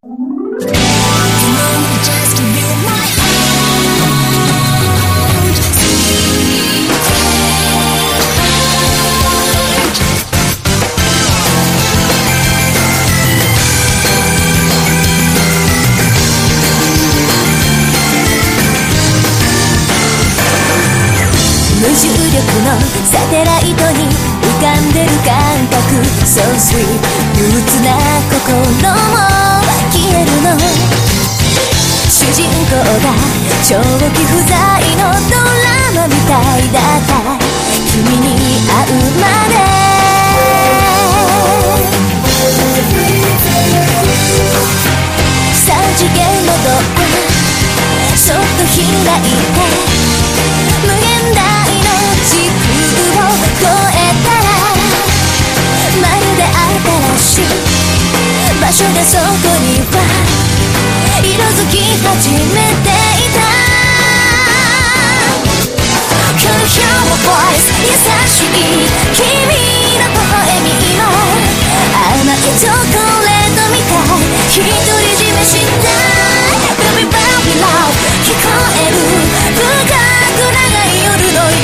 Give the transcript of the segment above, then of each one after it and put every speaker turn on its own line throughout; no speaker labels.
無重力のサテライトに浮かんでる感覚 So sweet 憂鬱な心も消えるの。主人公が長期不在のドラマみたいだった君に会うまで。3次元のドアそっと開いて無限大時空を超えたらまるで新しい場所がそこには色づき始めていた。 Can you hear my voice 優しい君の微笑みも甘いチョコレートみたい独り占めしたい Baby baby love 聞こえる深く長い夜の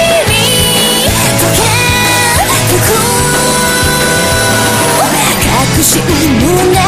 確信胸に潜めて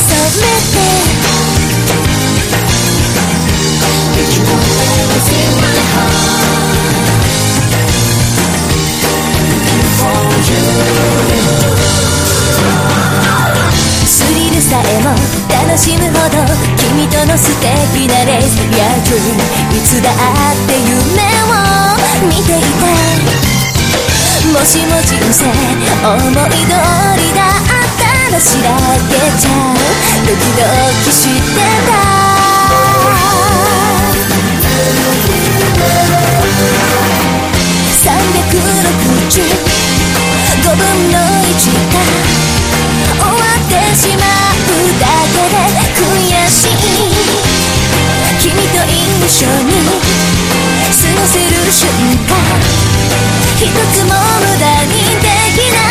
スリルさえも楽しむほど君との素敵なレース Yeah dream いつだって夢を見ていた。もしも人生思い通りだったらしらけちゃうドキドキしてた。365分の1が終わってしまうだけで悔しい。君と一緒に過ごせる瞬間一つも無駄にできない。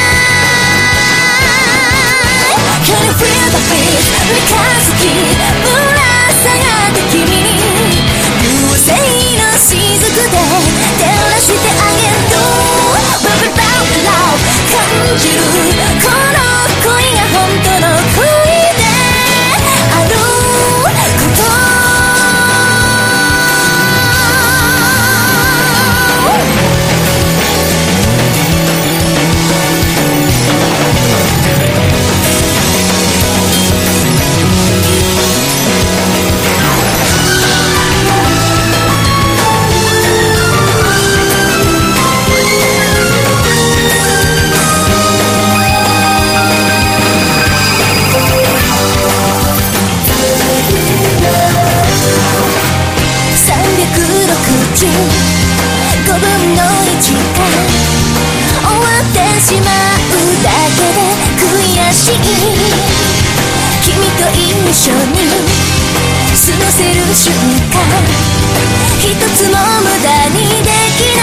Can you feel the beat 三日月ぶら下がって君に流星の雫で照らしてあげる Baby baby love 感じるこの恋が本当の恋であること5分の1が終わってしまうだけで悔しい。君と一緒に過ごせる瞬間一つも無駄にできない。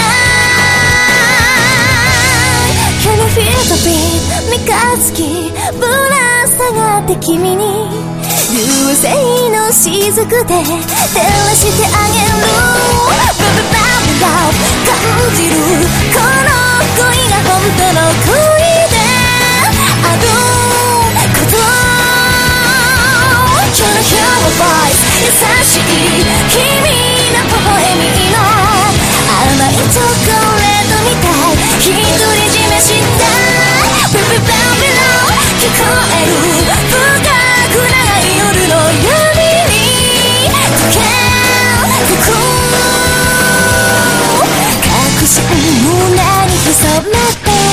Can you feel the beat 三日月ぶら下がって君に流星の雫で照らしてあげる Baby baby love 感じるこの恋が本当の恋であること Can you hear my voice 優しい君の微笑みの甘いチョコレートみたい独り占めしたい Baby baby love 聞こえる深く長い夜の闇に溶けてく確信胸に潜めて